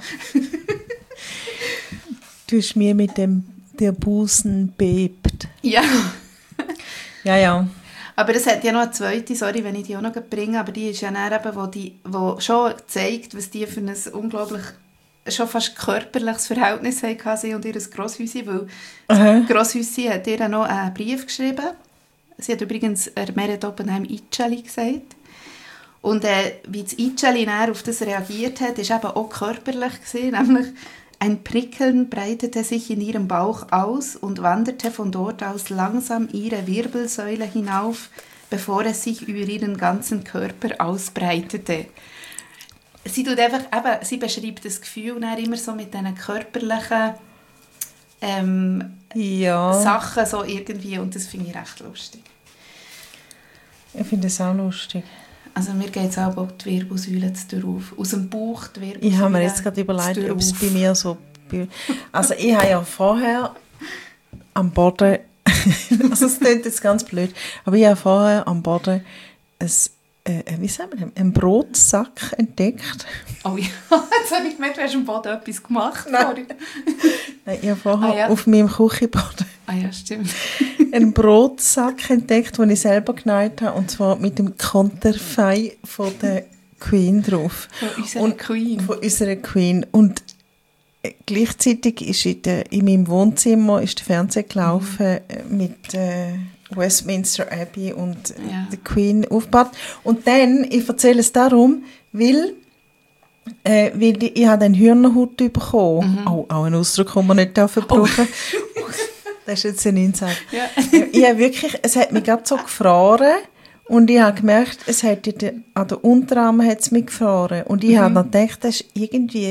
Du hast mir mit dem «Der Busen bebt». Ja. Ja, ja. Aber es hat ja noch eine zweite, sorry, wenn ich die auch noch bringe, aber die ist ja dann eben, wo, die, wo schon zeigt, was die für ein unglaublich, schon fast körperliches Verhältnis hatten, sie und ihr Grosshäusi, weil Aha. das Grosshäusi hat ihr noch einen Brief geschrieben. Sie hat übrigens Meret Oppenheim Itscheli gesagt. Und äh, wie das Itscheli auf das reagiert hat, war eben auch körperlich gewesen, nämlich: Ein Prickeln breitete sich in ihrem Bauch aus und wanderte von dort aus langsam ihre Wirbelsäule hinauf, bevor es sich über ihren ganzen Körper ausbreitete. Sie tut einfach, eben, sie beschreibt das Gefühl dann immer so mit diesen körperlichen ähm, Ja. Sachen so irgendwie, und das finde ich recht lustig. Ich finde es auch lustig. Also mir geht es auch um die Wirbelsäule zu auf. Aus dem Bauch die Wirbelsäule. Ich habe mir jetzt gerade überlegt, ob es bei mir so... Also ich habe ja vorher am Boden... also es klingt jetzt ganz blöd, aber ich habe vorher am Boden ein, äh, wie sagen wir, einen Brotsack entdeckt. Oh ja, jetzt habe ich gemerkt, du hast am Boden etwas gemacht. Nein. Nein, ich habe vorher Ah, ja. auf meinem Küchenboden Ah ja, stimmt. einen Brotsack entdeckt, den ich selber genäht habe, und zwar mit dem Konterfei von der Queen drauf. Von unserer Und Queen. Von unserer Queen. Und äh, gleichzeitig ist in, der, in meinem Wohnzimmer ist der Fernseher gelaufen mhm. mit äh, Westminster Abbey und äh, Ja. der Queen aufgebaut. Und dann, ich erzähle es darum, weil, äh, weil ich, ich habe einen Hühnerhut bekommen. Mhm. Oh, auch ein Ausdruck, den man nicht brauchen darf. Oh. Das ist jetzt ein Insight. Ja. Ich habe wirklich, es hat mich gerade so gefroren und ich habe gemerkt, es hat in der, an den Unterarmen hat es mich gefroren. Und ich mhm. habe dann gedacht, das ist irgendwie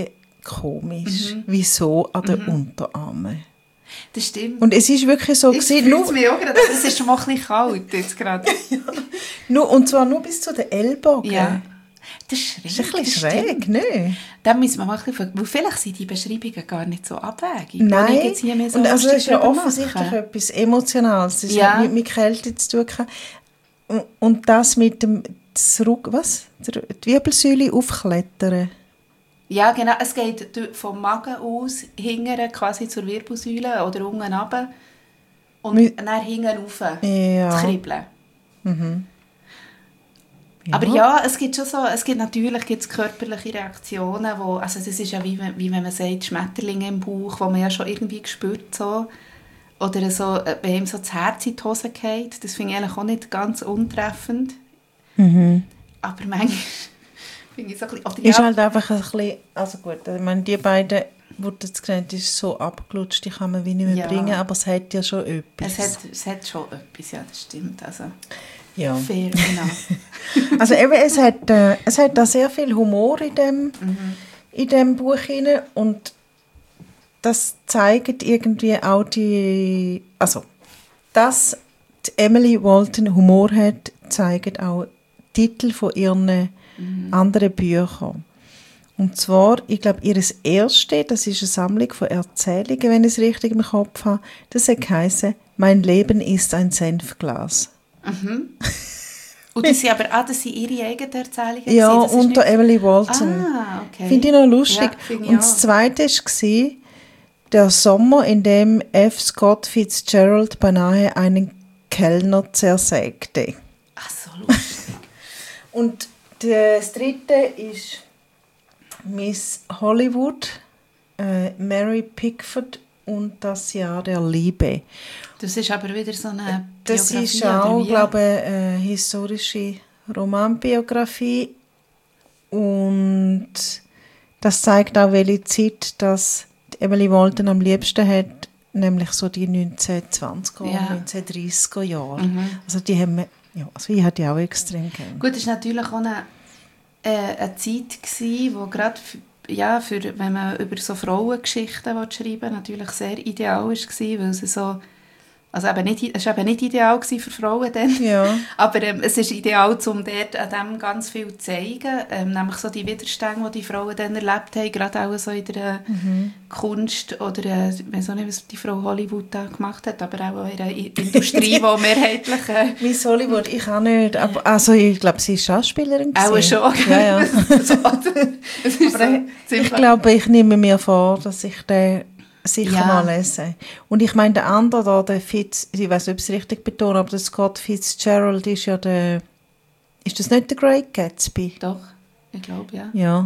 komisch. Mhm. Wieso an den Mhm. Unterarmen? Das stimmt. Und es ist wirklich so Es gewesen, fühlt's nur, mich auch gerade, es ist schon mal ein bisschen kalt jetzt gerade. nur, und zwar nur bis zu den Ellbogen. Ja. Das ist schräg. Das ist ein bisschen das schräg, stimmt. ne? Da müssen wir mal ein bisschen, weil vielleicht sind die Beschreibungen gar nicht so abwägig. Nein, Ich jetzt hier mehr so und also das ist ja lustig offensichtlich machen. etwas Emotionales. Das Ja. hat mit, mit Kälte zu tun. Und- Und das mit dem Zurück, was? Der- Die Wirbelsäule aufklettern. Ja, genau. Es geht durch- vom Magen aus, hinten quasi zur Wirbelsäule oder unten runter und Mi- dann hinten rauf Ja. zu kribbeln. Mhm. Ja. Aber ja, es gibt schon so, es gibt natürlich gibt's körperliche Reaktionen, wo, also das ist ja wie, wenn- wie wenn man sagt, Schmetterlinge im Bauch, wo man ja schon irgendwie spürt so. Oder so, äh, wenn ihm so das Herz in die Hose geht. Das finde ich eigentlich auch nicht ganz untreffend. Mhm. Aber manchmal finde ich so ein bisschen... Oder Ist ja, halt einfach ein bisschen, also gut, ich meine, die beiden, die du jetzt genannt hast, ist so abgelutscht, die kann man wie nicht mehr Ja. bringen, aber es hat ja schon etwas. es hat, es hat schon etwas, ja, das stimmt. Also, ja. fair enough. Also eben, es hat, äh, es hat da sehr viel Humor in dem, Mhm. in dem Buch hinein und das zeigt irgendwie auch die, also, dass die Emily Walton Humor hat, zeigt auch Titel von ihren anderen Büchern. Und zwar, ich glaube, ihr erste, das ist eine Sammlung von Erzählungen, wenn ich es richtig im Kopf habe, das hat geheißen, «Mein Leben ist ein Senfglas». Und das sind aber ah, das sind ihre eigenen Erzählungen? Ja, gewesen? Das ist unter nicht- Emily Walton. Ah, okay. Finde ich noch lustig. Ja, finde ich und auch. das Zweite war der Sommer, in dem F. Scott Fitzgerald beinahe einen Kellner zersägte. Ach, so lustig. Und das Dritte ist Miss Hollywood, äh, Mary Pickford und das Jahr der Liebe. Das ist aber wieder so eine Das Biografie, ist oder auch, wie? glaube ich, eine historische Romanbiografie. Und das zeigt auch, welche Zeit das Emily Walton am liebsten hat, nämlich so die neunzehnhundertzwanziger, Ja. neunzehnhundertdreißiger Jahre. Mhm. Also die haben wir, ja, also ich hatte die auch extrem gerne. Gut, es war natürlich auch eine, äh, eine Zeit, gewesen, wo gerade f- ja, für, wenn man über so Frauengeschichten schreiben will, natürlich sehr ideal war, weil es so, also eben nicht, es war eben nicht ideal gewesen für Frauen dann, Ja. aber ähm, es ist ideal, um dort an dem ganz viel zu zeigen, ähm, nämlich so die Widerstände, die die Frauen dann erlebt haben, gerade auch so in der Mhm. Kunst oder äh, ich weiß auch nicht, was die Frau Hollywood da gemacht hat, aber auch in der Industrie, die mehrheitlich äh, Miss Hollywood, ich auch nicht. Aber, also ich glaube, sie ist Schauspielerin. auch gewesen. schon. Ja, ja. so, es ist so Aber ich ziemlich- glaube, ich nehme mir vor, dass ich den sicher Ja. mal lese. Und ich meine, der andere da, der Fitz, ich weiß nicht, ob ich es richtig betone, aber der Scott Fitzgerald ist ja der, ist das nicht der Great Gatsby? Doch, ich glaube, ja. Ja.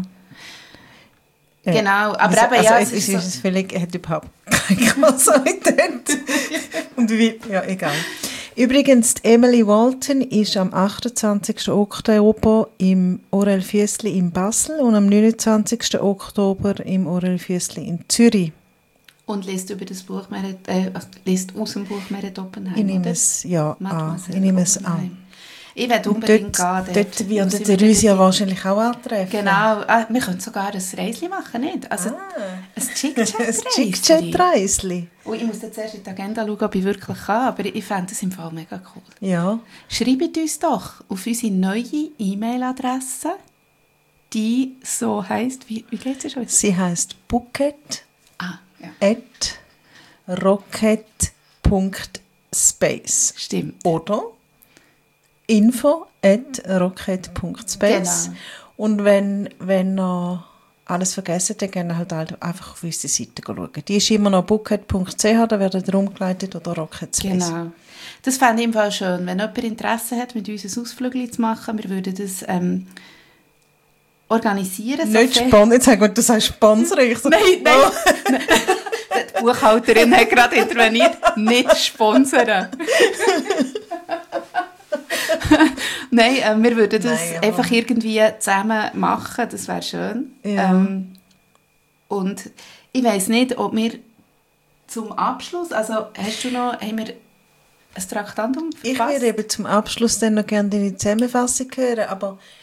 Äh, Genau, aber also, eben, also ja, es es ist, ist so- ist völlig, er hat überhaupt keine Kausalität. Und wie, ja, egal. Übrigens, die Emily Walton ist am achtundzwanzigsten Oktober im Orell Füssli in Basel und am neunundzwanzigsten Oktober im Orell Füssli in Zürich. Und liest über das Buch Meret, äh, also liest aus dem Buch Meret Oppenheim, Ich nehme oder? es, ja, an. Mademoiselle Ich nehme es Oppenheim. an. Ich werde Und unbedingt dort, gehen. dort muss werden ich wir mir uns ja wieder- wahrscheinlich auch antreffen. Genau, ah, wir können sogar ein Reisli machen, nicht? Also Ah. ein Ein Chick-Chat-Reisli. Chick-Chat-Reisli. Oh, ich muss jetzt zuerst in die Agenda schauen, ob ich wirklich kann, aber ich fände das im Fall mega cool. Ja. Schreibt uns doch auf unsere neue E-Mail-Adresse, die so heisst, wie, wie geht sie schon? Sie heisst Bucket Ah, ja, at rocket punkt space stimmt. oder info at rocket punkt space. Genau. Und wenn, wenn ihr alles vergessen habt, dann gerne halt einfach auf unsere Seite schauen. Die ist immer noch bucket punkt c h, da werdet ihr umgeleitet oder Rocket Space. Genau. Das fände ich im Fall schön. Wenn jemand Interesse hat, mit uns ein Ausflügel zu machen, wir würden das ähm, organisieren. Nicht Sophie. spannend, jetzt sag du sagst Sponsoring. Ich so, Nein, nein. oh. Die Buchhalterin hat gerade interveniert. Nicht sponsern. Nein, äh, wir würden das Nein, ja. einfach irgendwie zusammen machen. Das wäre schön. Ja. Ähm, und ich weiss nicht, ob wir zum Abschluss, also hast du noch, haben wir ein Traktandum Ich verpasst? würde eben zum Abschluss dann noch gerne deine Zusammenfassung hören, aber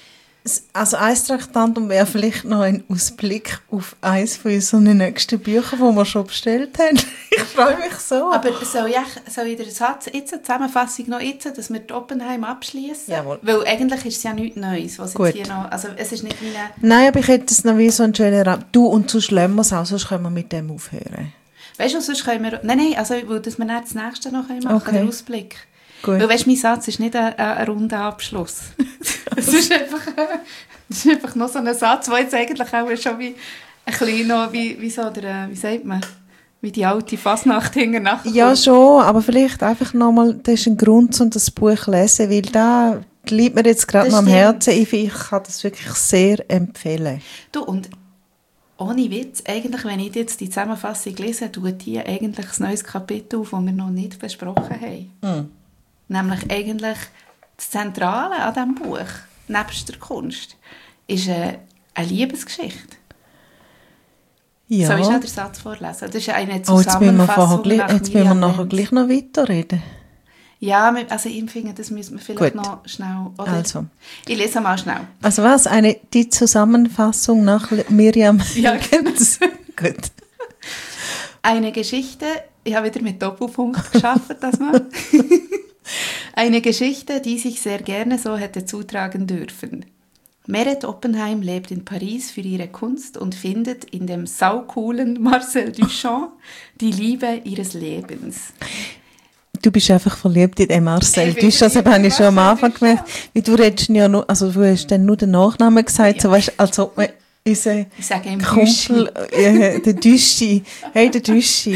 Also ein Traktantum wäre vielleicht noch ein Ausblick auf eines von unseren nächsten Büchern, die wir schon bestellt haben. Ich freue mich so. Aber soll ich, soll ich den Satz, jetzt eine Zusammenfassung noch jetzt, dass wir die Oppenheim abschließen? Jawohl. Weil eigentlich ist es ja nichts Neues, was Gut. jetzt hier noch, also es ist nicht wie eine... Nein, aber ich hätte es noch wie so einen schönen Rahmen. Du, und sonst lassen wir es auch, sonst können wir mit dem aufhören. Weißt du, sonst können wir... Nein, nein, also weil dass wir dann das nächste noch machen können, Okay. den Ausblick. Gut. Weil weißt, mein Satz ist nicht ein, ein runder Abschluss. Es ist einfach, es ist einfach noch so ein Satz, der jetzt eigentlich auch schon wie ein bisschen noch, wie, wie so der, wie sagt man, wie die alte Fasnacht hinten nachkommt. Ja, schon, aber vielleicht einfach nochmal, das ist ein Grund, um das Buch zu lesen, weil da liegt mir jetzt gerade Das noch am stimmt. Herzen. Ich, ich kann das wirklich sehr empfehlen. Du, und ohne Witz, eigentlich, wenn ich jetzt die Zusammenfassung lese, tut die eigentlich ein neues Kapitel auf, das wir noch nicht besprochen haben. Mhm. Nämlich eigentlich das Zentrale an diesem Buch, nebst der Kunst, ist eine, eine Liebesgeschichte. Ja. Soll ich noch den Satz vorlesen? Das ist eine Oh, jetzt müssen wir, vorher Zusammenfassung gleich, nach jetzt müssen wir Miriam nachher Lenz. gleich noch weiterreden. Ja, also ich finde, das müssen wir vielleicht Gut. noch schnell... Oder? Also. Ich lese mal schnell. Also was? Eine, die Zusammenfassung nach Miriam Ja, Lenz. Gut. Eine Geschichte, ich habe wieder mit Doppelpunkt geschafft, das mal. Eine Geschichte, die sich sehr gerne so hätte zutragen dürfen. Meret Oppenheim lebt in Paris für ihre Kunst und findet in dem saucoolen Marcel Duchamp die Liebe ihres Lebens. Du bist einfach verliebt in den Marcel. Ich Du bin hast das verliebt habe in ich schon am Marcel Anfang gemerkt. Weil du redest ja nur, also du hast dann nur den Nachnamen gesagt, so weißt, als ob man unser Ich sage ihm Kumpel, äh, der Düschi, hey, der Düschi.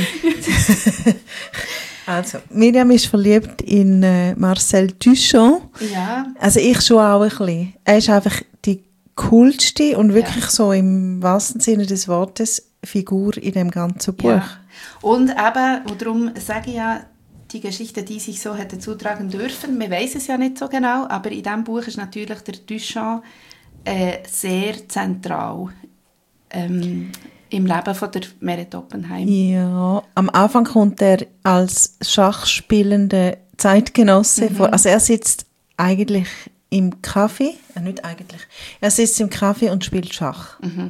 Also, Miriam ist verliebt in äh, Marcel Duchamp. Ja, Also ich schon auch ein bisschen. Er ist einfach die coolste und wirklich Ja. so im wahrsten Sinne des Wortes Figur in dem ganzen Buch. ja. Und eben, und darum sage ich ja, die Geschichte, die sich so hätte zutragen dürfen, man weiß es ja nicht so genau, aber in diesem Buch ist natürlich der Duchamp äh, sehr zentral ähm, im Leben von der Meret Oppenheim. Ja, am Anfang kommt er als schachspielende Zeitgenosse Mhm. vor. Also er sitzt eigentlich im Café, äh, nicht eigentlich, er sitzt im Café und spielt Schach. Mhm.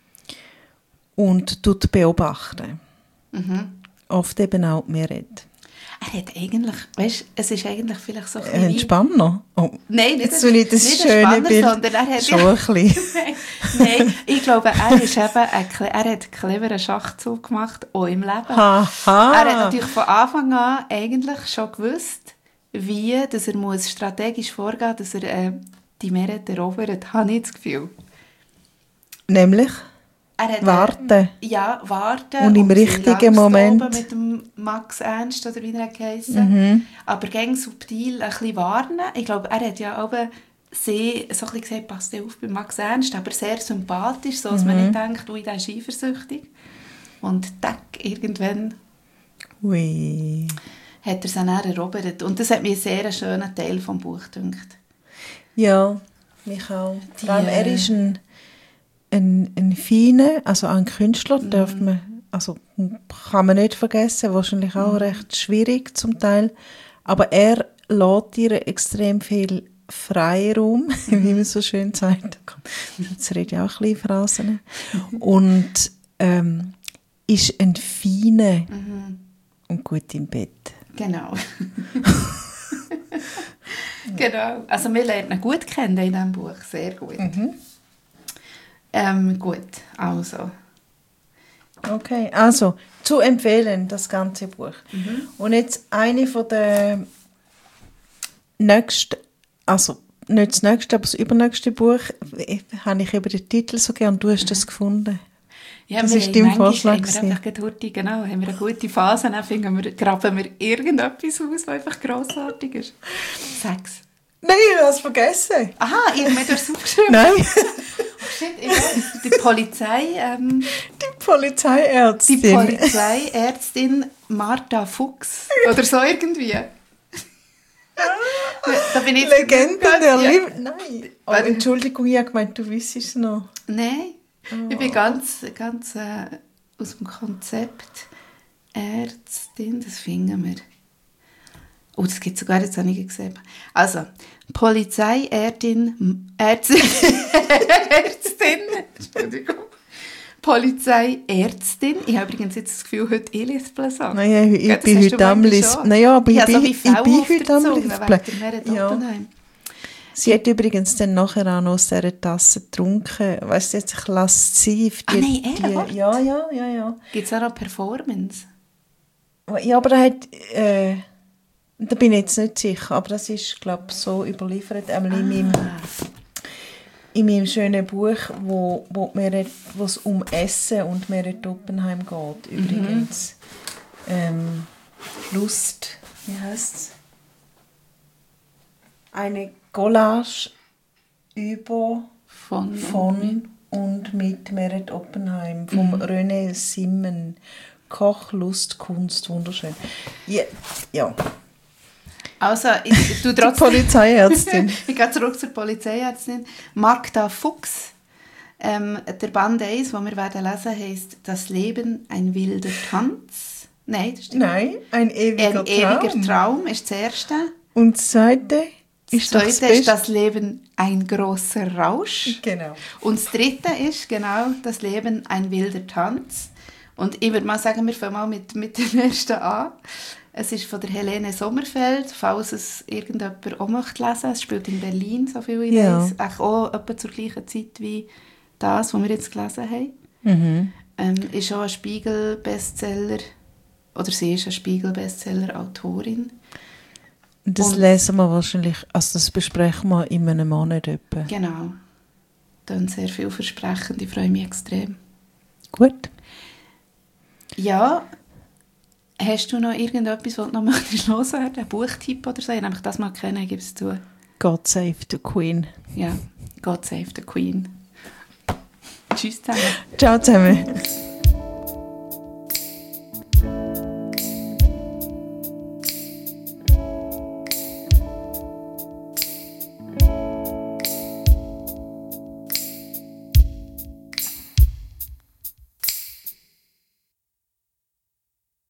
Und tut beobachten. Mhm. Oft eben auch Meret. Er hat eigentlich, weißt du, es ist eigentlich vielleicht so ein Äh, bisschen wie- Entspanner. Oh. Nein, nicht, Jetzt will ich das nicht schöne ein Spanner, Bild. sondern er hat Schon ein bisschen. Nein, ich glaube, er, ist eben ein, cle- er hat einen cleveren Schachzug gemacht, auch im Leben. Haha. Er hat natürlich von Anfang an eigentlich schon gewusst, wie dass er muss strategisch vorgehen muss, dass er äh, die Meret erobert, habe ich das Gefühl. Nämlich Er hat, äh, warten. Ja, warten. Und im sie richtigen langsam Moment. oben mit dem Max Ernst, oder wie er geheissen. Mhm. Aber gegen subtil ein bisschen warnen. Ich glaube, er hat ja auch sehr, so ein bisschen gesagt, passt auf bei Max Ernst, aber sehr sympathisch, so dass Mhm. man nicht denkt, ui, der ist eifersüchtig. Und tack, irgendwann Ui. hat er sie dann erobert. Und das hat mir sehr einen schönen Teil vom Buch gedacht. Ja, mich auch. Die, Vor allem, er äh, ist ein, ein, ein feiner, also ein Künstler, Mhm. darf man, also kann man nicht vergessen, wahrscheinlich auch Mhm. recht schwierig zum Teil. Aber er lässt ihr extrem viel Freiraum, wie man so schön sagt. Jetzt rede ich auch ein bisschen Phrasen. Und ähm, ist ein feiner Mhm. und gut im Bett. Genau. Genau. Also wir lernen ihn gut kennen in diesem Buch. Sehr gut. Ähm, gut, also. Okay, also zu empfehlen, das ganze Buch. Und jetzt eine von der nächsten, also nicht das nächste, aber das übernächste Buch, äh, habe ich über den Titel so gern, du hast das gefunden. Ja, Das wir ist haben dein manchmal Vorschlag haben wir gewesen. einfach gerade heute, genau, haben wir eine gute Phase, dann finden wir, graben wir irgendetwas aus, was einfach grossartig ist. Sechs. Nein, ich habe es vergessen. Aha, ich habe mir das aufgeschrieben. Nein, Oh, shit, ich weiß, die Polizei, ähm, die Polizeiärztin. die Polizeiärztin Martha Fuchs. Oder so irgendwie. Da bin ich jetzt- Legende der Ja. Liebe. Nein. Oh, Warte. Entschuldigung, ich habe gemeint, du wüsstest es noch. Nein, ich Oh. bin ganz, ganz äh, aus dem Konzept Ärztin, das finden wir. Oh, das gibt es sogar, jetzt habe ich gesehen. Also, Polizeiärztin, Ärztin, Ärztin, Entschuldigung. Polizeiärztin. Ich habe übrigens jetzt das Gefühl, heute ich lese Blasang. Naja, ich, ich bin heute am Lesen. Naja, aber ich, ich, bin, so ich bin heute am Lesen. Ja. Sie hat übrigens dann nachher auch noch aus dieser Tasse getrunken. Weißt du, jetzt lasziv. Ah nein, er die, Ja, ja, ja, ja. Gibt es auch noch Performance? Ja, aber er hat... Äh, da bin ich jetzt nicht sicher, aber das ist, glaube ich, so überliefert. Ah. In, meinem, in meinem schönen Buch, wo, wo es um Essen und Meret Oppenheim geht. Übrigens. Mhm. Ähm, Lust, wie heisst es? Eine Collage über, von, von und mit Meret Oppenheim, vom mhm. René Simmen. Koch, Lust, Kunst, wunderschön. Ja. ja. Also, ich, du trotzdem... Polizeiärztin. Ich gehe zurück zur Polizeiärztin. Magda Fuchs. Ähm, der Band eins, den wir werden lesen, heisst «Das Leben, ein wilder Tanz». Nein, das stimmt. Nein, ein ewiger ein Traum. Ein ewiger Traum ist das erste. Und das zweite ist das, das zweite ist «Das Leben, ein großer Rausch». Genau. Und das dritte ist genau «Das Leben, ein wilder Tanz». Und ich würde mal sagen, wir fangen mal mit, mit dem ersten an. Es ist von der Helene Sommerfeld, falls es irgendjemand auch möchte lesen. Es spielt in Berlin, so viel ich ja. weiss. Auch, auch etwa zur gleichen Zeit wie das, was wir jetzt gelesen haben. Mhm. Ähm, ist auch ein Spiegel-Bestseller, oder sie ist eine Spiegel-Bestseller-Autorin. Das Und, lesen wir wahrscheinlich, also das besprechen wir in einem Monat etwa. Genau. Dann sehr vielversprechend, ich freue mich extrem. Gut. Ja, hast du noch irgendetwas, was du noch möchtest loswerden? Ein Buchtipp oder so? Ich habe das mal kennen, gebe es zu. God Save the Queen. Ja, God Save the Queen. Tschüss zusammen. Ciao zusammen.